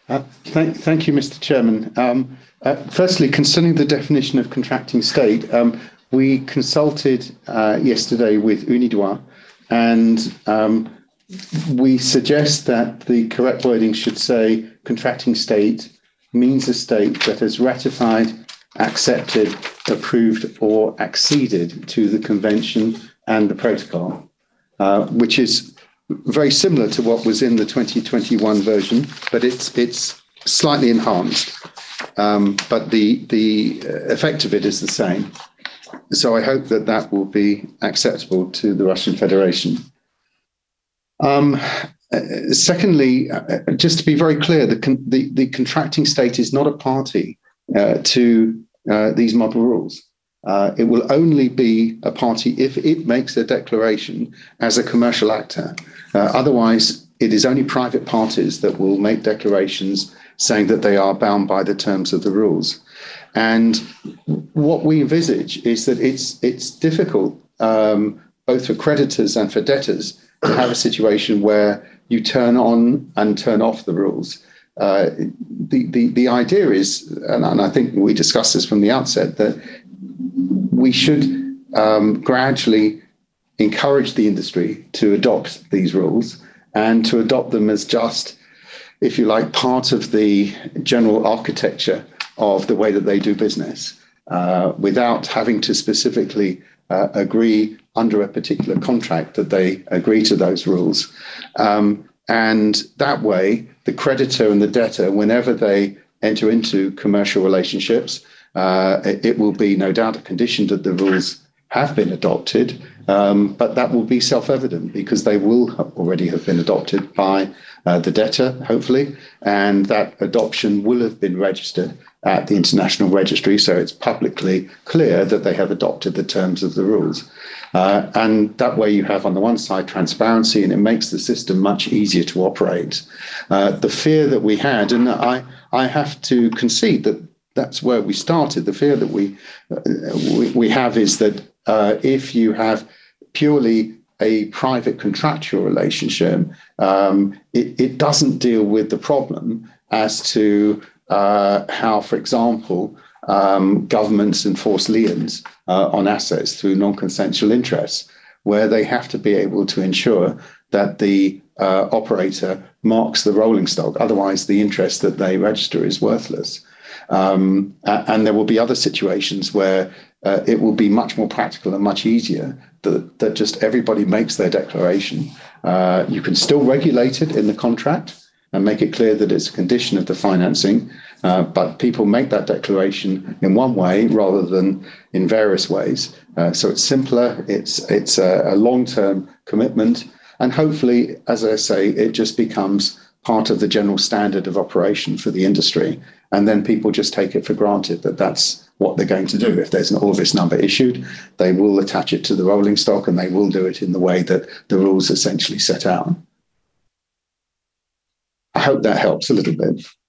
Thank you, Mr. Chairman. Firstly, concerning the definition of contracting state, we consulted yesterday with Unidroit, and we suggest that the correct wording should say contracting state means a state that has ratified, accepted, approved, or acceded to the convention and the protocol, which is very similar to what was in the 2021 version, but it's slightly enhanced. But the effect of it is the same. So I hope that that will be acceptable to the Russian Federation. Um, Secondly, just to be very clear, the contracting state is not a party to these model rules. It will only be a party if it makes a declaration as a commercial actor. Otherwise, it is only private parties that will make declarations saying that they are bound by the terms of the rules. And what we envisage is that it's difficult, both for creditors and for debtors, to have a situation where you turn on and turn off the rules. The idea is, and I think we discussed this from the outset, that we should gradually encourage the industry to adopt these rules and to adopt them as just, if you like, part of the general architecture of the way that they do business, without having to specifically agree under a particular contract that they agree to those rules. And that way, the creditor and the debtor, whenever they enter into commercial relationships, it will be no doubt a condition that the rules have been adopted, but that will be self-evident because they will already have been adopted by the debtor, hopefully, and that adoption will have been registered at the International Registry, so it's publicly clear that they have adopted the terms of the rules. And that way you have, on the one side, transparency, and it makes the system much easier to operate. The fear that we had, and I have to concede that that's where we started. The fear that we have is that if you have purely a private contractual relationship, it doesn't deal with the problem as to how, for example, governments enforce liens on assets through non-consensual interests, where they have to be able to ensure that the operator marks the rolling stock. Otherwise, the interest that they register is worthless. And there will be other situations where it will be much more practical and much easier that just everybody makes their declaration. You can still regulate it in the contract and make it clear that it's a condition of the financing, but people make that declaration in one way rather than in various ways. So it's simpler, it's a long-term commitment, and hopefully, as I say, it just becomes part of the general standard of operation for the industry. And then people just take it for granted that that's what they're going to do. If there's an Orbis number issued, they will attach it to the rolling stock and they will do it in the way that the rules essentially set out. I hope that helps a little bit.